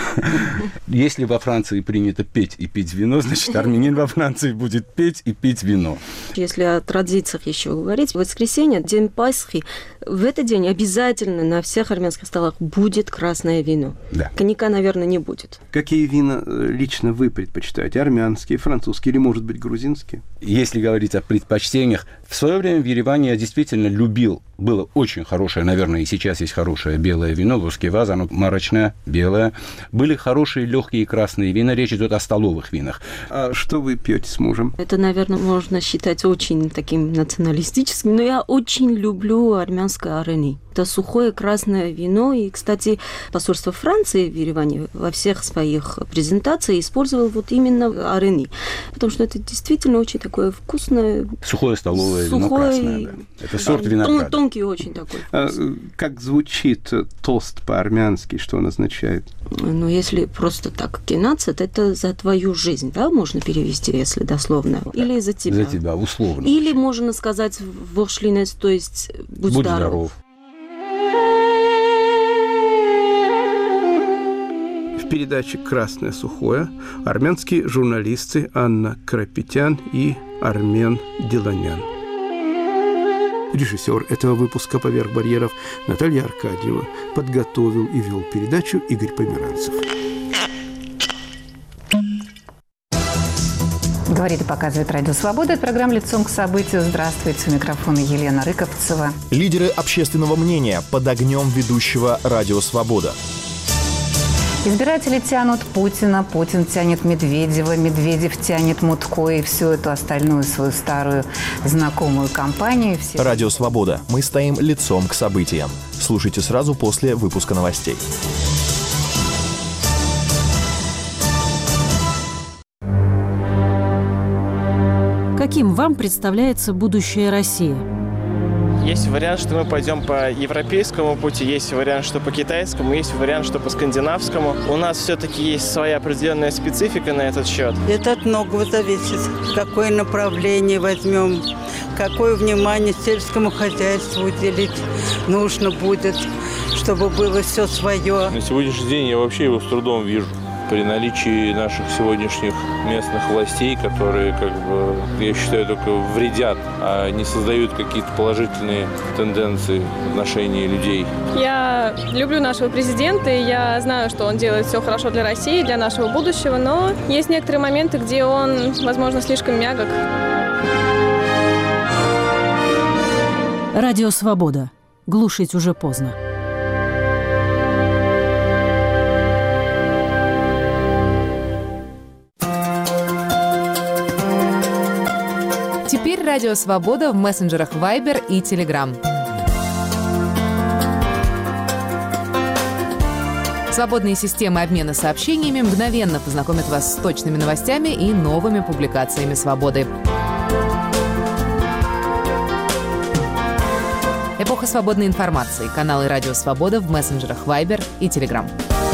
Если во Франции принято петь и пить вино, значит, армянин во Франции будет петь и пить вино. Если о традициях еще говорить, в воскресенье, день Пасхи, в этот день обязательно на всех армянских столах будет красное вино. Да. Коньяка, наверное, не будет. Какие вина лично вы предпочитаете? Армянские, французские или, может быть, грузинские? Если говорить о предпочтениях, в свое время в Ереване я действительно любил. Было очень хорошее, наверное, и сейчас есть хорошее белое вино, Лускиваз, оно марочное, белое. Были хорошие легкие красные вина, речь идет о столовых винах. А что вы пьете с мужем? Это, наверное, можно считать очень таким националистическим, но я очень люблю армянское арени. Это сухое красное вино, и, кстати, посольство Франции в Ереване во всех своих презентациях использовало вот именно арени, потому что это действительно очень такое вкусное... Сухое столовое сухое, вино красное, да. Это сорт винограда. Тонкий очень такой. А, как звучит тост по-армянски, что он означает? Ну, если просто так кинаться, это за твою жизнь, да, можно перевести, если дословно. Или за тебя. За тебя, условно. Или можно сказать вошлинец, то есть будь, будь здоров. здоров. В передаче «Красное сухое» армянские журналисты Анна Карапетян и Армен Деланян. Режиссер этого выпуска «Поверх барьеров» Наталья Аркадьева. Подготовил и вел передачу Игорь Померанцев. Говорит и показывает Радио Свобода. Это программа «Лицом к событию». Здравствуйте. У микрофона Елена Рыковцева. Лидеры общественного мнения под огнем ведущего Радио Свобода. Избиратели тянут Путина, Путин тянет Медведева, Медведев тянет Мутко и всю эту остальную свою старую знакомую компанию. Все... Радио Свобода. Мы стоим лицом к событиям. Слушайте сразу после выпуска новостей. Каким вам представляется будущее России? Есть вариант, что мы пойдем по европейскому пути, есть вариант, что по китайскому, есть вариант, что по скандинавскому. У нас все-таки есть своя определенная специфика на этот счет. Это от многого зависит. Какое направление возьмем, какое внимание сельскому хозяйству уделить нужно будет, чтобы было все свое. На сегодняшний день я вообще его с трудом вижу. При наличии наших сегодняшних местных властей, которые, как бы, я считаю, только вредят, а не создают какие-то положительные тенденции в отношении людей. Я люблю нашего президента, и я знаю, что он делает все хорошо для России, для нашего будущего, но есть некоторые моменты, где он, возможно, слишком мягок. Радио «Свобода». Глушить уже поздно. Теперь Радио «Свобода» в мессенджерах Viber и Telegram. Свободные системы обмена сообщениями мгновенно познакомят вас с точными новостями и новыми публикациями «Свободы». Эпоха свободной информации. Каналы «Радио «Свобода» в мессенджерах Viber и Telegram.